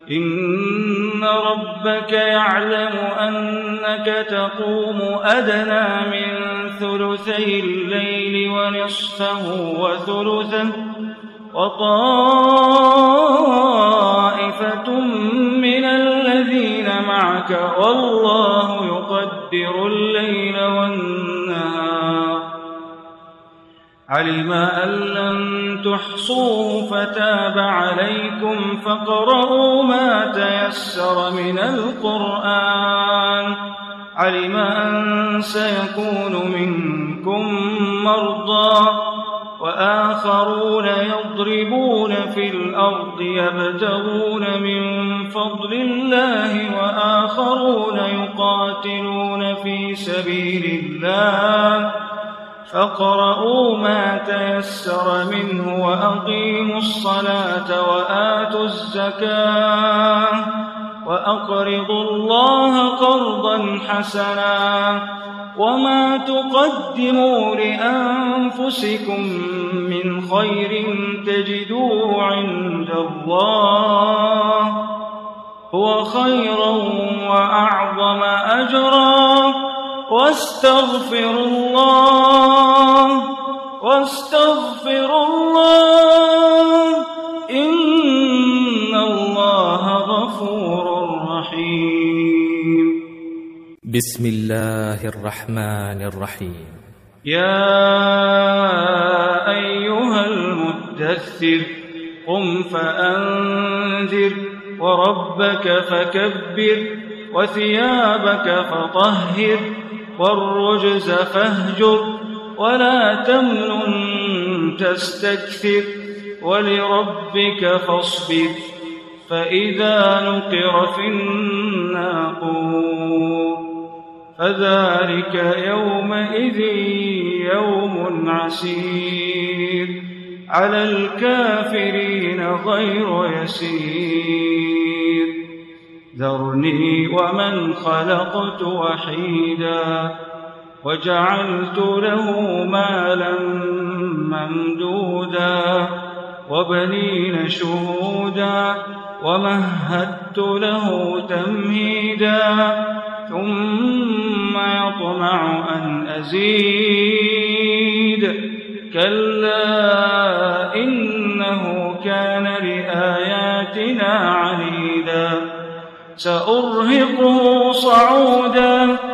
إن ربك يعلم أنك تقوم أدنى من ثلثي الليل ونصفه وثلثه وطائفة من الذين معك والله يقدر الليل والنهار علم أن لن تحصوه فتاب عليكم فاقرؤوا ما تيسر من القرآن علم أن سيكون منكم مرضى وآخرون يضربون في الأرض يبتغون من فضل الله وآخرون يقاتلون في سبيل الله فاقرؤوا ما تيسر منه وأقيموا الصلاة وآتوا الزكاة وأقرضوا الله قرضا حسنا وما تقدموا لأنفسكم من خير تجدوه عند الله هو خيرا وأعظم أجرا واستغفروا الله إن الله غفور رحيم. بسم الله الرحمن الرحيم. يا أيها المدثر قم فأنذر وربك فكبر وثيابك فطهر والرجز فاهجر ولا تمنن تستكثر ولربك فاصبر فإذا نقر في الناقور فذلك يومئذ يوم عسير على الكافرين غير يسير ذرني ومن خلقت وحيدا وجعلت له مالا ممدودا وبنين شهودا ومهدت له تمهيدا ثم يطمع أن أزيد كلا إنه كان لآياتنا عنيدا سأرهقه صعودا